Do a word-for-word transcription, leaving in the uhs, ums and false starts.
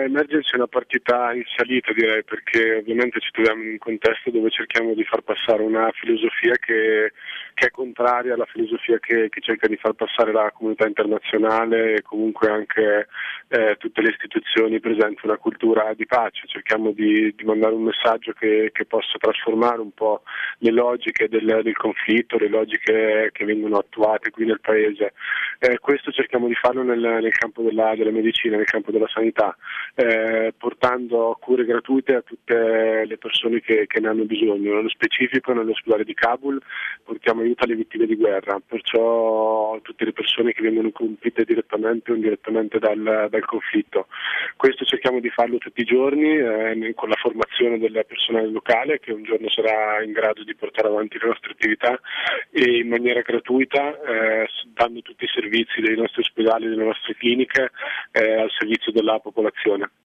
Emergency è una partita in salita, direi, perché ovviamente ci troviamo in un contesto dove cerchiamo di far passare una filosofia che, che è contraria alla filosofia che, che cerca di far passare la comunità internazionale e comunque anche eh, tutte le istituzioni presenti, una cultura di pace. Cerchiamo di, di mandare un messaggio che, che possa trasformare un po' le logiche del, del conflitto, le logiche che vengono attuate qui nel paese. Eh, questo cerchiamo di farlo nel, nel campo della, della medicina, nel campo della sanità, eh, portando cure gratuite a tutte le persone che, che ne hanno bisogno. Nello specifico nell'ospedale di Kabul portiamo aiuto alle vittime di guerra, perciò tutte le persone che vengono colpite direttamente o indirettamente dal, dal conflitto. Questo cerchiamo di farlo tutti i giorni eh, con la formazione del personale locale, che un giorno sarà in grado di portare avanti le nostre attività e in maniera gratuita, eh, dando tutti i servizi dei nostri ospedali, delle nostre cliniche eh, al servizio della popolazione.